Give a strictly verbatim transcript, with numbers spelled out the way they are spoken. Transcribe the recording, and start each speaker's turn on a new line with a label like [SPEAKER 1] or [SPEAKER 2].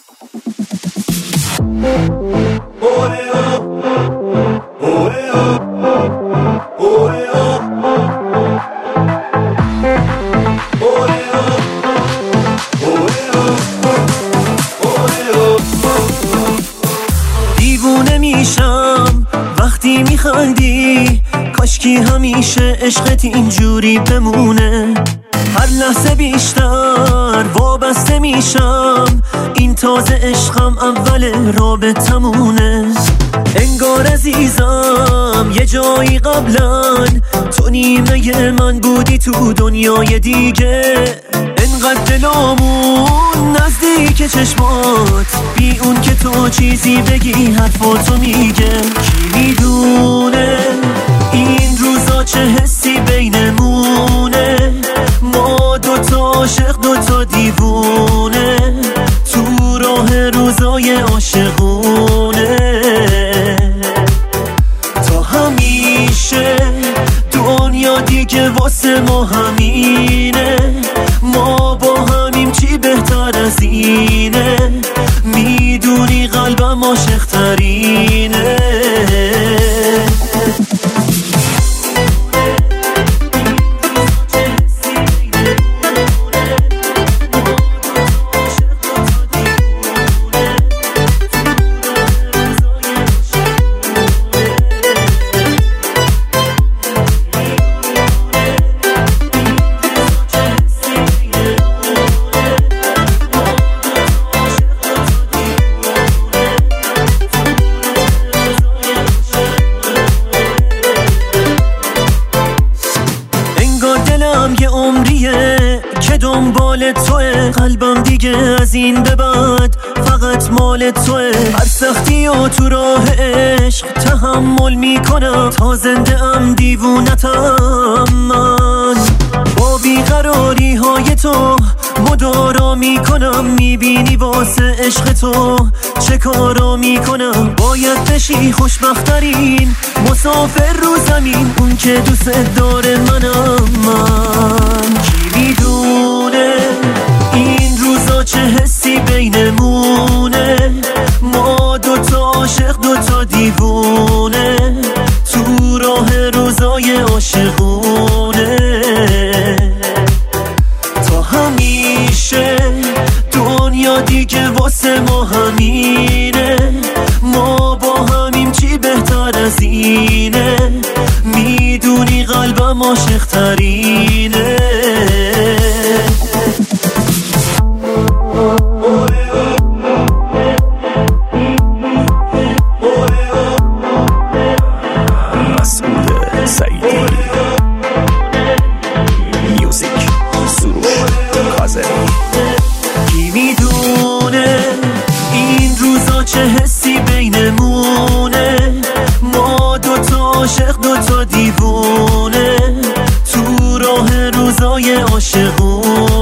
[SPEAKER 1] دیوونه میشم وقتی میخندی، کاشکی همیشه عشقت اینجوری بمونه. هر لحظه بیشتر وابسته میشم، این تازه عشقم اول رابطمونه. انگار عزیزم یه جایی قبلا تو نیمه من بودی تو دنیای دیگه. انقدر دلامون نزدیک چشمات، بی اون که تو چیزی بگی حرفاتو میگه. کی میدونه این روزا چه حسی بینمونه، ما دوتا عاشق دوتا دیوونه، تو راه روزای عاشقونه. تا همیشه دنیا دیگه واسه ما همینه، ما با همیم چی بهتر از اینه، میدونی قلبم عاشق ترینه. یه عمریه که دنبال توه، قلبم دیگه از این به بعد فقط مال توه. هر سختی و تو راه عشق تحمل میکنم، تا زنده ام دیوونتم من. با بیقراری های تو مدارا میکنم، میبینی واسه عشق تو چه کارا میکنم. باید بشی خوشبخترین مسافر رو زمین، اون که دوست داره منم من. کی میدونه این روزا چه حسی بینمونه، ما دوتا عاشق دوتا دیوونه، تو راه روزای عاشقونه. تا همیشه دنیا دیگه واسه ما همینه، ما با همیم چی بهتر از اینه، میدونی قلبم عاشق ترینه.
[SPEAKER 2] مسعود سعیدی، میوزیک سروش کاظمی.
[SPEAKER 1] کی میدونه این روزا چه حسی بینمونه، ما دوتا عاشق دوتا دیوونه، تو راه روزای عاشقونه.